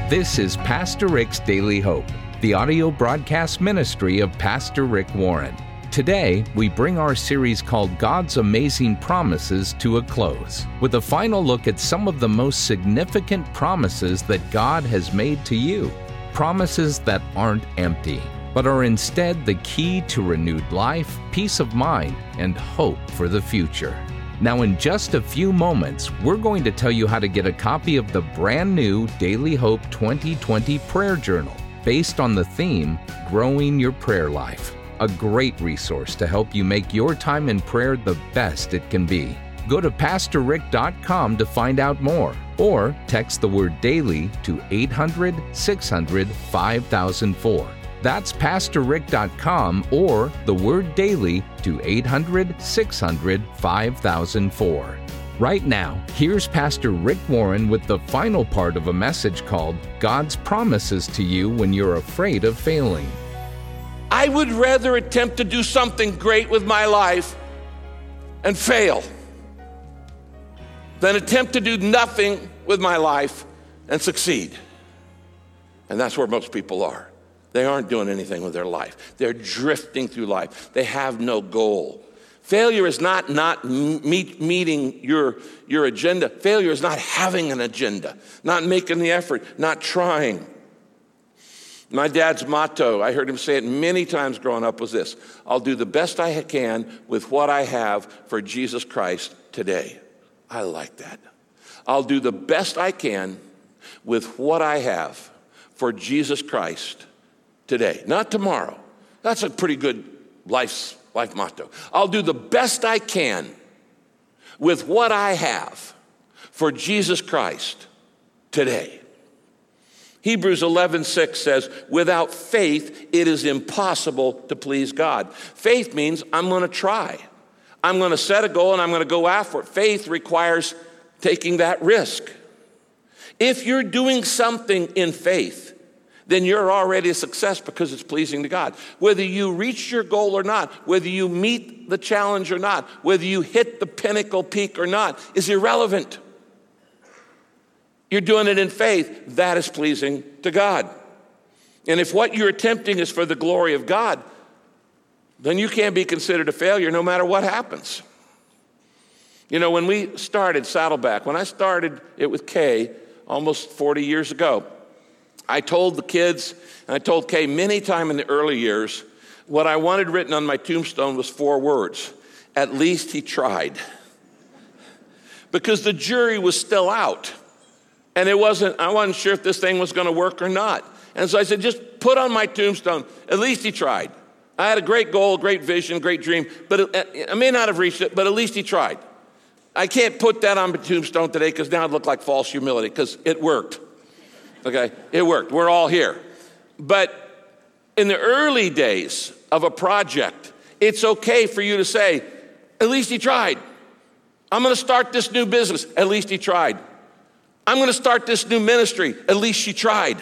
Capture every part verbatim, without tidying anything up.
This is Pastor Rick's Daily Hope, the audio broadcast ministry of Pastor Rick Warren. Today, we bring our series called God's Amazing Promises to a close, with a final look at some of the most significant promises that God has made to you. Promises that aren't empty, but are instead the key to renewed life, peace of mind, and hope for the future. Now, in just a few moments, we're going to tell you how to get a copy of the brand new Daily Hope twenty twenty Prayer Journal, based on the theme, Growing Your Prayer Life. A great resource to help you make your time in prayer the best it can be. Go to pastor rick dot com to find out more, or text the word DAILY to eight hundred, six hundred, five thousand four. That's pastor rick dot com or the word DAILY to eight hundred, six hundred, five thousand four. Right now, here's Pastor Rick Warren with the final part of a message called God's Promises to You When You're Afraid of Failing. I would rather attempt to do something great with my life and fail than attempt to do nothing with my life and succeed. And that's where most people are. They aren't doing anything with their life. They're drifting through life. They have no goal. Failure is not not meet, meeting your, your agenda. Failure is not having an agenda, not making the effort, not trying. My dad's motto, I heard him say it many times growing up, was this: I'll do the best I can with what I have for Jesus Christ today. I like that. I'll do the best I can with what I have for Jesus Christ today, not tomorrow. That's a pretty good life, life motto. I'll do the best I can with what I have for Jesus Christ today. Hebrews eleven six says, without faith, it is impossible to please God. Faith means I'm going to try. I'm going to set a goal and I'm going to go after it. Faith requires taking that risk. If you're doing something in faith, then you're already a success because it's pleasing to God. Whether you reach your goal or not, whether you meet the challenge or not, whether you hit the pinnacle peak or not, is irrelevant. You're doing it in faith. That is pleasing to God. And if what you're attempting is for the glory of God, then you can't be considered a failure no matter what happens. You know, when we started Saddleback, when I started it with Kay almost forty years ago, I told the kids, and I told Kay many times in the early years, what I wanted written on my tombstone was four words: at least he tried. Because the jury was still out. And it wasn't, I wasn't sure if this thing was going to work or not. And so I said, just put on my tombstone, at least he tried. I had a great goal, great vision, great dream, but it, I may not have reached it, but at least he tried. I can't put that on my tombstone today because now it looked like false humility, because it worked. Okay, it worked. We're all here. But in the early days of a project, it's okay for you to say, at least he tried. I'm going to start this new business. At least he tried. I'm going to start this new ministry. At least she tried.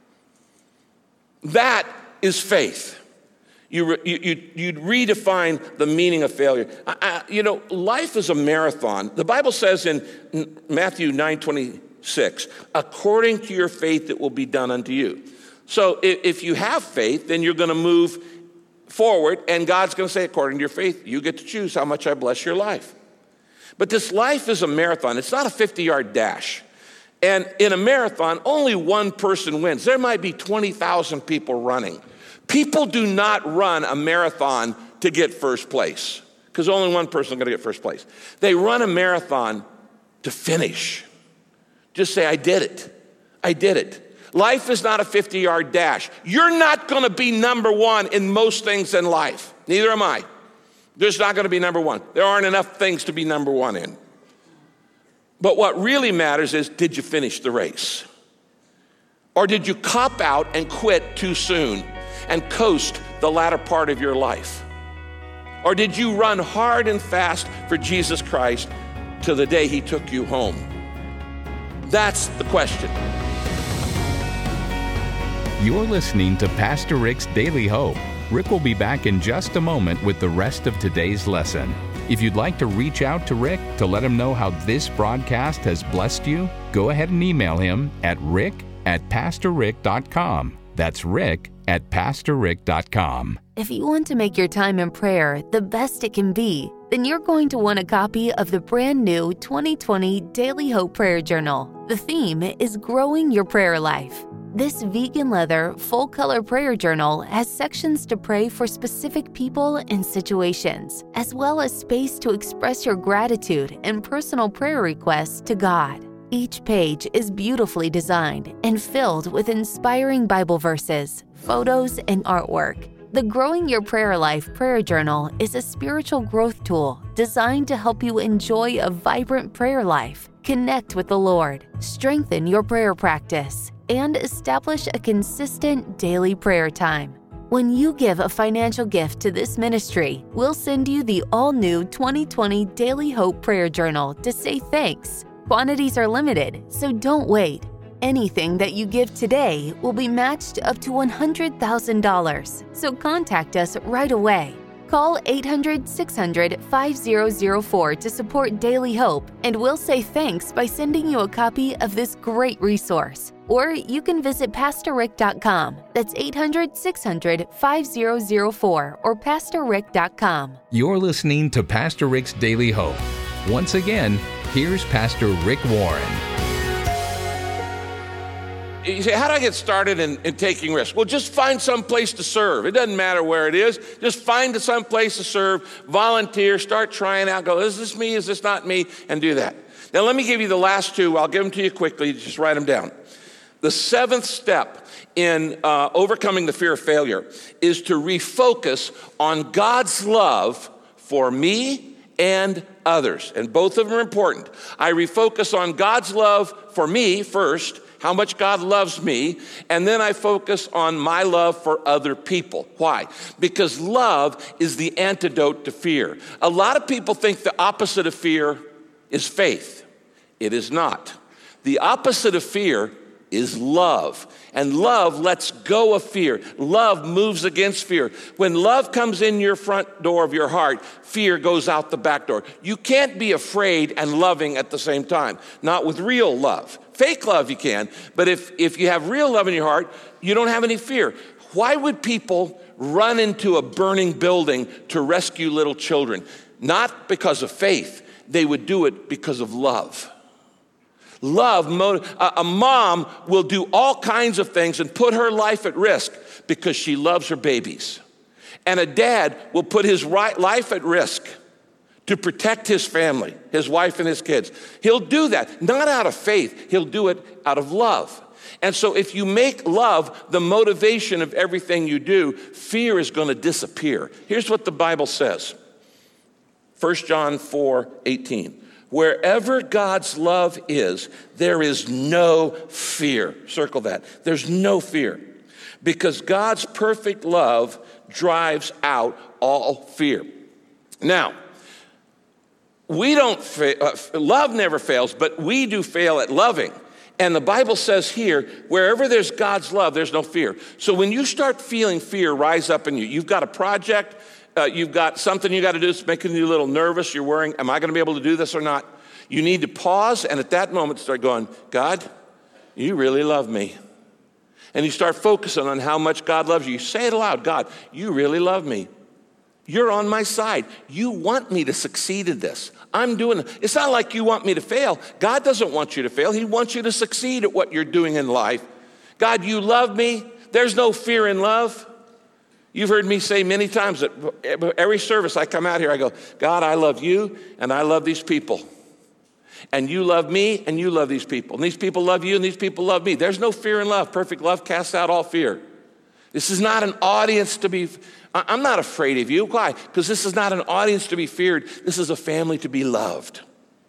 That is faith. You, you, you, you redefine the meaning of failure. I, I, you know, life is a marathon. The Bible says in Matthew nine twenty-six, according to your faith it will be done unto you. So if, if you have faith, then you're going to move forward, and God's going to say, according to your faith, you get to choose how much I bless your life. But this life is a marathon. It's not a fifty-yard dash. And in a marathon, only one person wins. There might be twenty thousand people running. People do not run a marathon to get first place, because only one person is going to get first place. They run a marathon to finish. Just say, I did it. I did it. Life is not a fifty-yard dash. You're not going to be number one in most things in life. Neither am I. There's not going to be number one. There aren't enough things to be number one in. But what really matters is, did you finish the race? Or did you cop out and quit too soon and coast the latter part of your life? Or did you run hard and fast for Jesus Christ to the day he took you home? That's the question. You're listening to Pastor Rick's Daily Hope. Rick will be back in just a moment with the rest of today's lesson. If you'd like to reach out to Rick to let him know how this broadcast has blessed you, go ahead and email him at rick at pastor rick dot com. That's Rick at pastor rick dot com. If you want to make your time in prayer the best it can be, then you're going to want a copy of the brand new twenty twenty Daily Hope Prayer Journal. The theme is Growing Your Prayer Life. This vegan leather, full-color prayer journal has sections to pray for specific people and situations, as well as space to express your gratitude and personal prayer requests to God. Each page is beautifully designed and filled with inspiring Bible verses, photos, and artwork. The Growing Your Prayer Life Prayer Journal is a spiritual growth tool designed to help you enjoy a vibrant prayer life, connect with the Lord, strengthen your prayer practice, and establish a consistent daily prayer time. When you give a financial gift to this ministry, we'll send you the all-new twenty twenty Daily Hope Prayer Journal to say thanks. Quantities are limited, so don't wait. Anything that you give today will be matched up to one hundred thousand dollars, so contact us right away. Call eight hundred, six hundred, five zero zero four to support Daily Hope, and we'll say thanks by sending you a copy of this great resource. Or you can visit pastor rick dot com. That's eight hundred, six hundred, five zero zero four or pastor rick dot com. You're listening to Pastor Rick's Daily Hope. Once again, here's Pastor Rick Warren. You say, how do I get started in, in taking risks? Well, just find some place to serve. It doesn't matter where it is. Just find some place to serve, volunteer, start trying out, go, is this me, is this not me, and do that. Now, let me give you the last two. I'll give them to you quickly. Just write them down. The seventh step in uh, overcoming the fear of failure is to refocus on God's love for me and others. And both of them are important. I refocus on God's love for me first, how much God loves me, and then I focus on my love for other people. Why? Because love is the antidote to fear. A lot of people think the opposite of fear is faith. It is not. The opposite of fear is love. And love lets go of fear. Love moves against fear. When love comes in your front door of your heart, fear goes out the back door. You can't be afraid and loving at the same time. Not with real love. Fake love you can, but if, if you have real love in your heart, you don't have any fear. Why would people run into a burning building to rescue little children? Not because of faith. They would do it because of love. Love, a mom will do all kinds of things and put her life at risk because she loves her babies. And a dad will put his life at risk to protect his family, his wife and his kids. He'll do that, not out of faith. He'll do it out of love. And so if you make love the motivation of everything you do, fear is going to disappear. Here's what the Bible says. First John four eighteen. Wherever God's love is, there is no fear. Circle that. There's no fear. Because God's perfect love drives out all fear. Now, we don't, fa- uh, love never fails, but we do fail at loving. And the Bible says here, wherever there's God's love, there's no fear. So when you start feeling fear rise up in you, you've got a project, uh, you've got something you got to do that's making you a little nervous, you're worrying, am I going to be able to do this or not? You need to pause and at that moment start going, God, you really love me. And you start focusing on how much God loves you. You say it aloud, God, you really love me. You're on my side. You want me to succeed in this. I'm doing it. It's not like you want me to fail. God doesn't want you to fail. He wants you to succeed at what you're doing in life. God, you love me. There's no fear in love. You've heard me say many times that every service I come out here, I go, God, I love you and I love these people. And you love me and you love these people. And these people love you and these people love me. There's no fear in love. Perfect love casts out all fear. This is not an audience to be, I'm not afraid of you. Why? Because this is not an audience to be feared. This is a family to be loved.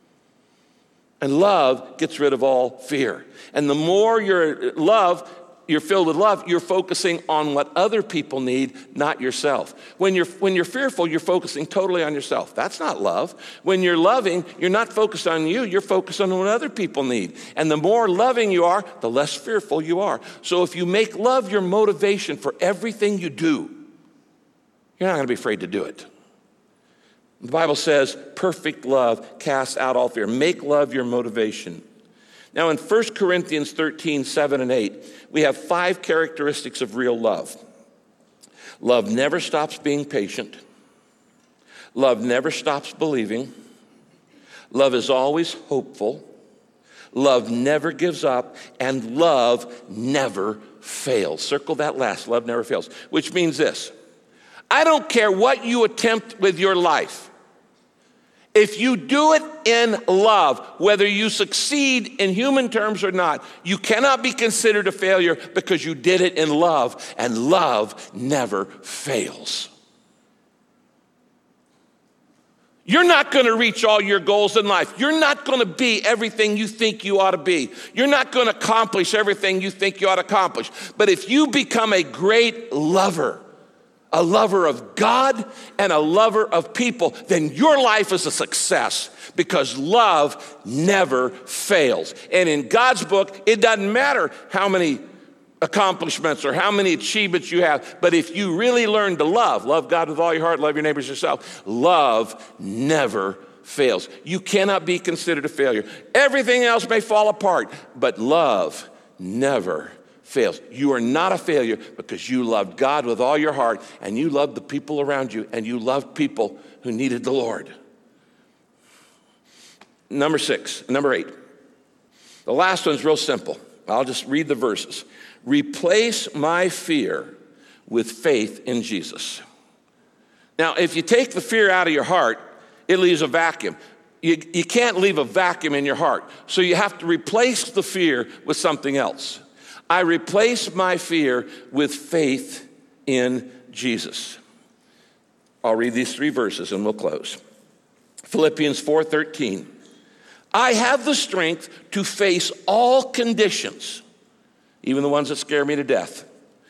And love gets rid of all fear. And the more you're love, you're filled with love, you're focusing on what other people need, not yourself. When you're, when you're fearful, you're focusing totally on yourself. That's not love. When you're loving, you're not focused on you, you're focused on what other people need. And the more loving you are, the less fearful you are. So if you make love your motivation for everything you do, you're not going to be afraid to do it. The Bible says perfect love casts out all fear. Make love your motivation. Now in First Corinthians thirteen, seven and eight, we have five characteristics of real love. Love never stops being patient. Love never stops believing. Love is always hopeful. Love never gives up. And love never fails. Circle that last, love never fails. Which means this: I don't care what you attempt with your life. If you do it in love, whether you succeed in human terms or not, you cannot be considered a failure because you did it in love, and love never fails. You're not going to reach all your goals in life. You're not going to be everything you think you ought to be. You're not going to accomplish everything you think you ought to accomplish. But if you become a great lover, a lover of God and a lover of people, then your life is a success because love never fails. And in God's book, it doesn't matter how many accomplishments or how many achievements you have, but if you really learn to love, love God with all your heart, love your neighbors yourself, love never fails. You cannot be considered a failure. Everything else may fall apart, but love never fails. You are not a failure because you loved God with all your heart, and you loved the people around you, and you loved people who needed the Lord. Number six, number eight. The last one's real simple. I'll just read the verses. Replace my fear with faith in Jesus. Now, if you take the fear out of your heart, it leaves a vacuum. You, you can't leave a vacuum in your heart. So you have to replace the fear with something else. I replace my fear with faith in Jesus. I'll read these three verses and we'll close. Philippians four thirteen. I have the strength to face all conditions, even the ones that scare me to death,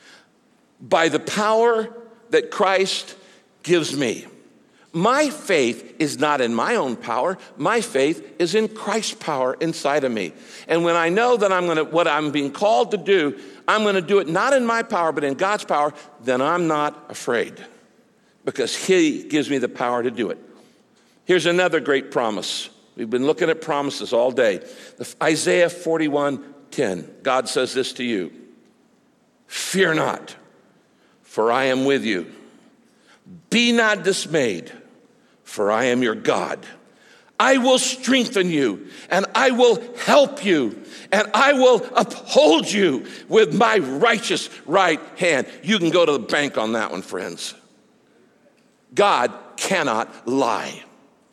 by the power that Christ gives me. My faith is not in my own power. My faith is in Christ's power inside of me. And when I know that I'm going to, what I'm being called to do, I'm going to do it not in my power, but in God's power, then I'm not afraid because He gives me the power to do it. Here's another great promise. We've been looking at promises all day. Isaiah forty-one ten. God says this to you: fear not, for I am with you. Be not dismayed, for I am your God. I will strengthen you, and I will help you, and I will uphold you with my righteous right hand. You can go to the bank on that one, friends. God cannot lie.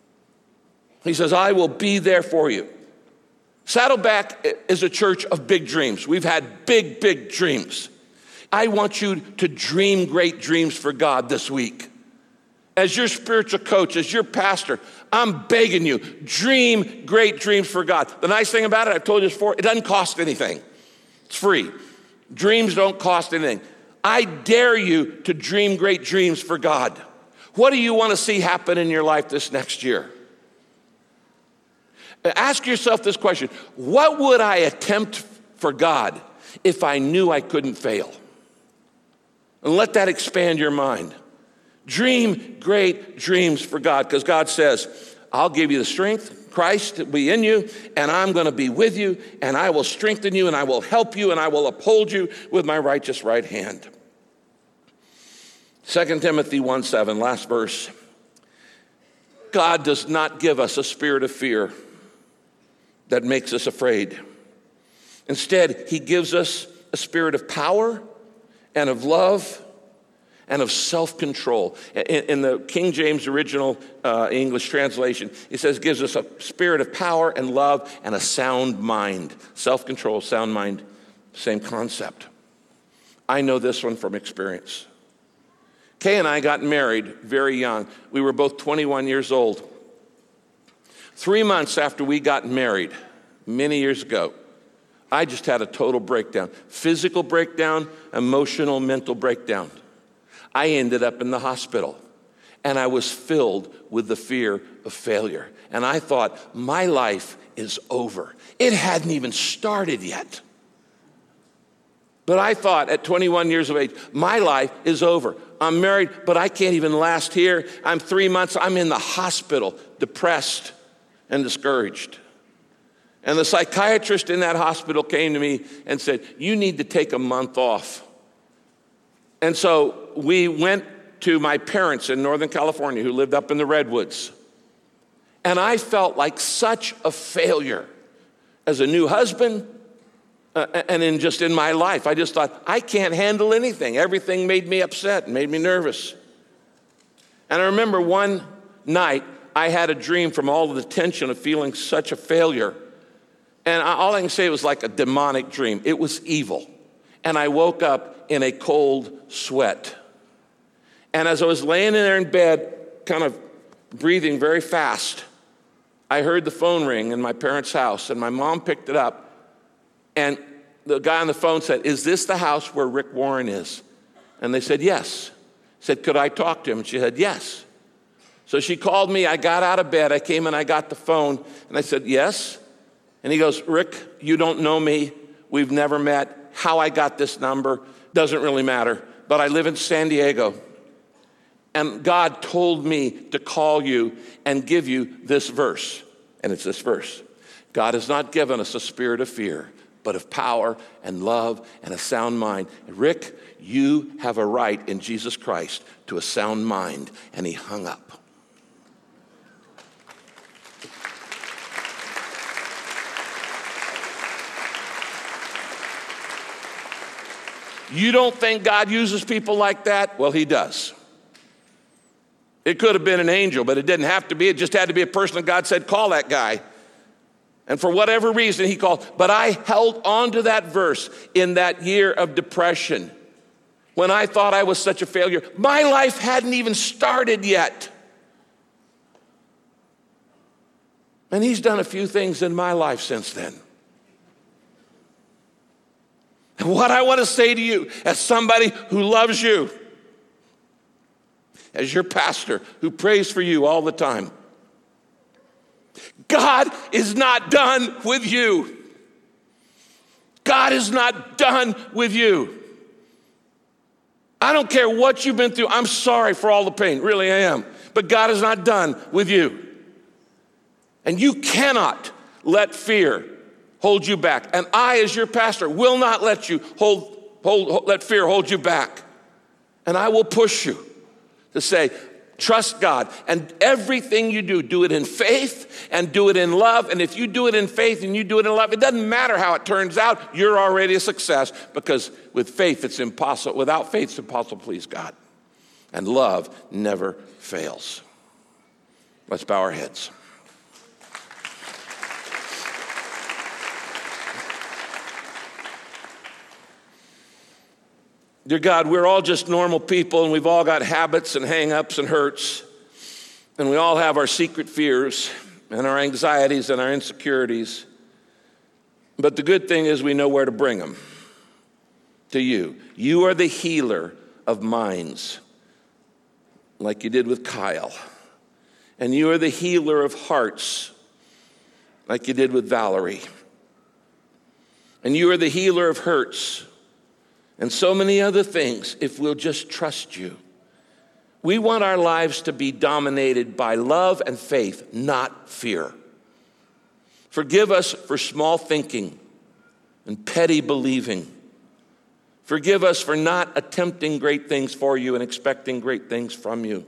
He says, I will be there for you. Saddleback is a church of big dreams. We've had big, big dreams. I want you to dream great dreams for God this week. As your spiritual coach, as your pastor, I'm begging you, dream great dreams for God. The nice thing about it, I've told you this before, it doesn't cost anything. It's free. Dreams don't cost anything. I dare you to dream great dreams for God. What do you want to see happen in your life this next year? Ask yourself this question: what would I attempt for God if I knew I couldn't fail? And let that expand your mind. Dream great dreams for God, because God says, I'll give you the strength, Christ will be in you, and I'm going to be with you, and I will strengthen you, and I will help you, and I will uphold you with my righteous right hand. Second Timothy one seven, last verse. God does not give us a spirit of fear that makes us afraid. Instead, He gives us a spirit of power and of love and of self-control. In, in the King James original uh, English translation, it says gives us a spirit of power and love and a sound mind. Self-control, sound mind, same concept. I know this one from experience. Kay and I got married very young. We were both twenty-one years old. Three months after we got married, many years ago, I just had a total breakdown. Physical breakdown, emotional, mental breakdown. I ended up in the hospital, and I was filled with the fear of failure. And I thought, my life is over. It hadn't even started yet. But I thought at twenty-one years of age, my life is over. I'm married, but I can't even last here. I'm three months, I'm in the hospital, depressed and discouraged. And the psychiatrist in that hospital came to me and said, you need to take a month off. And so we went to my parents in Northern California who lived up in the Redwoods. And I felt like such a failure as a new husband uh, and in just in my life. I just thought, I can't handle anything. Everything made me upset and made me nervous. And I remember one night I had a dream from all of the tension of feeling such a failure. And all I can say was like a demonic dream. It was evil. And I woke up in a cold sweat. And as I was laying in there in bed, kind of breathing very fast, I heard the phone ring in my parents' house, and my mom picked it up. And the guy on the phone said, is this the house where Rick Warren is? And they said, yes. I said, could I talk to him? And she said, yes. So she called me. I got out of bed. I came and I got the phone, and I said, yes. And he goes, Rick, you don't know me. We've never met. How I got this number doesn't really matter. But I live in San Diego. And God told me to call you and give you this verse. And it's this verse. God has not given us a spirit of fear, but of power and love and a sound mind. Rick, you have a right in Jesus Christ to a sound mind. And he hung up. You don't think God uses people like that? Well, he does. It could have been an angel, but it didn't have to be. It just had to be a person that God said, call that guy. And for whatever reason, he called. But I held on to that verse in that year of depression when I thought I was such a failure. My life hadn't even started yet. And he's done a few things in my life since then. And what I want to say to you as somebody who loves you, as your pastor who prays for you all the time, God is not done with you. God is not done with you. I don't care what you've been through. I'm sorry for all the pain. Really, I am. But God is not done with you. And you cannot let fear hold you back. And I, as your pastor, will not let you hold, hold, let fear hold you back. And I will push you to say, trust God. And everything you do, do it in faith and do it in love. And if you do it in faith and you do it in love, it doesn't matter how it turns out. You're already a success, because with faith, it's impossible. Without faith, it's impossible to please God. And love never fails. Let's bow our heads. Dear God, we're all just normal people, and we've all got habits and hang-ups and hurts, and we all have our secret fears and our anxieties and our insecurities. But the good thing is we know where to bring them, to you. You are the healer of minds, like you did with Kyle. And you are the healer of hearts, like you did with Valerie. And you are the healer of hurts, and so many other things, if we'll just trust you. We want our lives to be dominated by love and faith, not fear. Forgive us for small thinking and petty believing. Forgive us for not attempting great things for you and expecting great things from you.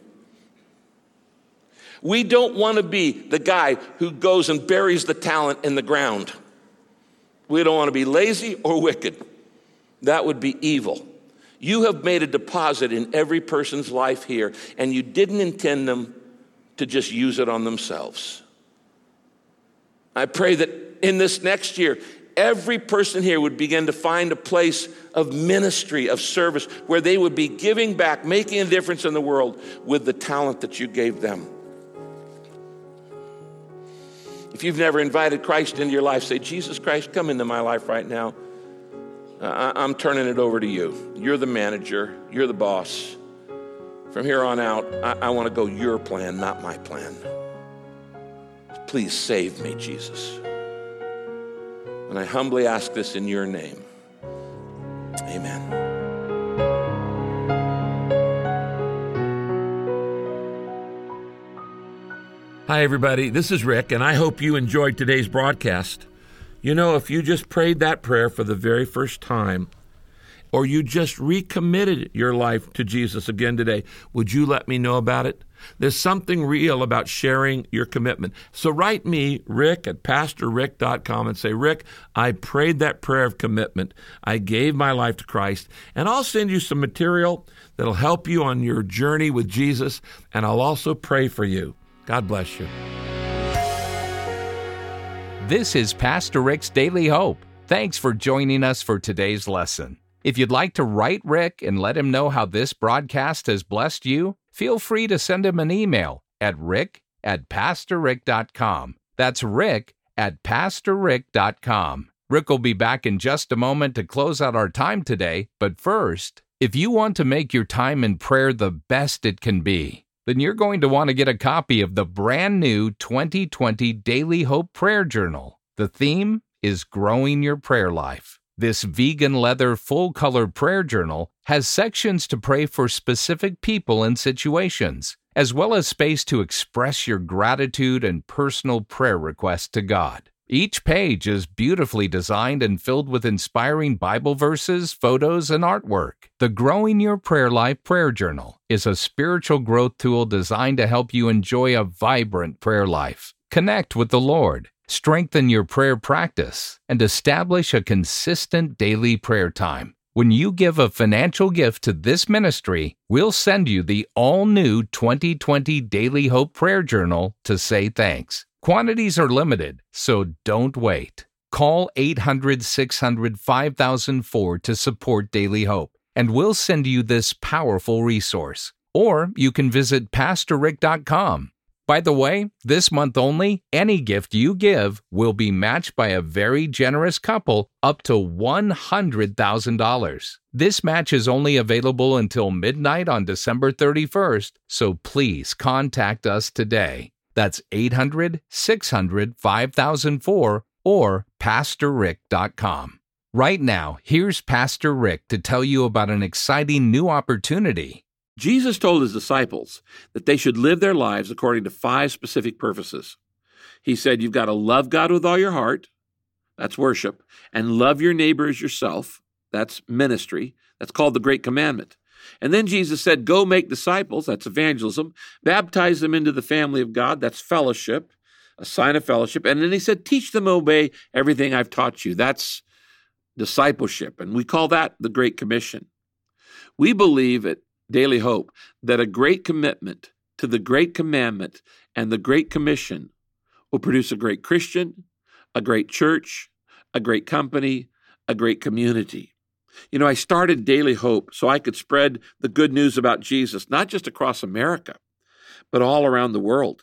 We don't want to be the guy who goes and buries the talent in the ground. We don't want to be lazy or wicked. That would be evil. You have made a deposit in every person's life here, and you didn't intend them to just use it on themselves. I pray that in this next year, every person here would begin to find a place of ministry, of service, where they would be giving back, making a difference in the world with the talent that you gave them. If you've never invited Christ into your life, say, Jesus Christ, come into my life right now. Uh, I'm turning it over to you. You're the manager. You're the boss. From here on out, I, I want to go your plan, not my plan. Please save me, Jesus. And I humbly ask this in your name. Amen. Hi, everybody. This is Rick, and I hope you enjoyed today's broadcast. You know, if you just prayed that prayer for the very first time, or you just recommitted your life to Jesus again today, would you let me know about it? There's something real about sharing your commitment. So write me, Rick at pastor rick dot com, and say, Rick, I prayed that prayer of commitment. I gave my life to Christ, and I'll send you some material that'll help you on your journey with Jesus, and I'll also pray for you. God bless you. This is Pastor Rick's Daily Hope. Thanks for joining us for today's lesson. If you'd like to write Rick and let him know how this broadcast has blessed you, feel free to send him an email at rick at pastor rick dot com. That's rick at pastor rick dot com. Rick will be back in just a moment to close out our time today, but first, if you want to make your time in prayer the best it can be, then you're going to want to get a copy of the brand new twenty twenty Daily Hope Prayer Journal. The theme is Growing Your Prayer Life. This vegan leather full-color prayer journal has sections to pray for specific people and situations, as well as space to express your gratitude and personal prayer requests to God. Each page is beautifully designed and filled with inspiring Bible verses, photos, and artwork. The Growing Your Prayer Life Prayer Journal is a spiritual growth tool designed to help you enjoy a vibrant prayer life, connect with the Lord, strengthen your prayer practice, and establish a consistent daily prayer time. When you give a financial gift to this ministry, we'll send you the all-new twenty twenty Daily Hope Prayer Journal to say thanks. Quantities are limited, so don't wait. Call eight hundred, six hundred, five thousand four to support Daily Hope, and we'll send you this powerful resource. Or you can visit pastor rick dot com. By the way, this month only, any gift you give will be matched by a very generous couple up to one hundred thousand dollars. This match is only available until midnight on December thirty-first, so please contact us today. That's eight hundred, six hundred, five thousand four or pastor rick dot com. Right now, here's Pastor Rick to tell you about an exciting new opportunity. Jesus told his disciples that they should live their lives according to five specific purposes. He said, you've got to love God with all your heart, that's worship, and love your neighbor as yourself, that's ministry, that's called the Great Commandment. And then Jesus said, go make disciples, that's evangelism, baptize them into the family of God, that's fellowship, a sign of fellowship. And then he said, teach them to obey everything I've taught you, that's discipleship. And we call that the Great Commission. We believe at Daily Hope that a great commitment to the Great Commandment and the Great Commission will produce a great Christian, a great church, a great company, a great community. You know, I started Daily Hope so I could spread the good news about Jesus, not just across America, but all around the world.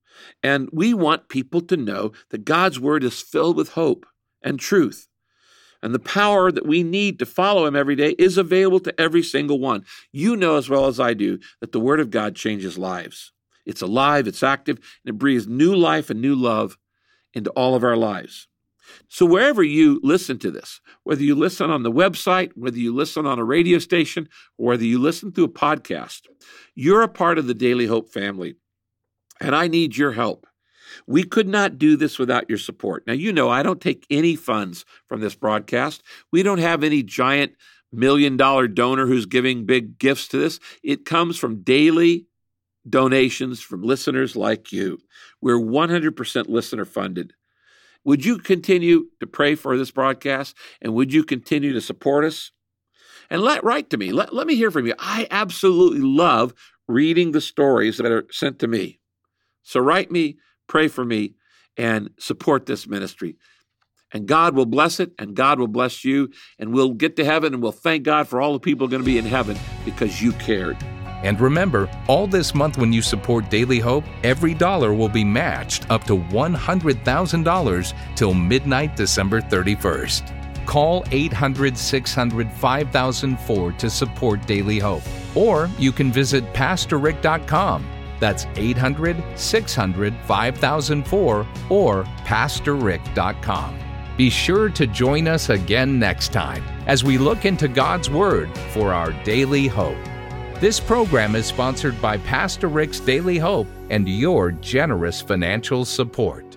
And we want people to know that God's Word is filled with hope and truth. And the power that we need to follow him every day is available to every single one. You know as well as I do that the Word of God changes lives. It's alive, it's active, and it breathes new life and new love into all of our lives. So wherever you listen to this, whether you listen on the website, whether you listen on a radio station, or whether you listen through a podcast, you're a part of the Daily Hope family. And I need your help. We could not do this without your support. Now, you know, I don't take any funds from this broadcast. We don't have any giant million dollar donor who's giving big gifts to this. It comes from daily donations from listeners like you. We're one hundred percent listener funded. Would you continue to pray for this broadcast? And would you continue to support us? And let write to me. Let, let me hear from you. I absolutely love reading the stories that are sent to me. So write me, pray for me, and support this ministry. And God will bless it, and God will bless you, and we'll get to heaven, and we'll thank God for all the people going to be in heaven because you cared. And remember, all this month when you support Daily Hope, every dollar will be matched up to one hundred thousand dollars till midnight December thirty-first. Call eight hundred, six hundred, five thousand four to support Daily Hope. Or you can visit pastor rick dot com. That's eight hundred, six hundred, five thousand four or pastor rick dot com. Be sure to join us again next time as we look into God's Word for our daily hope. This program is sponsored by Pastor Rick's Daily Hope and your generous financial support.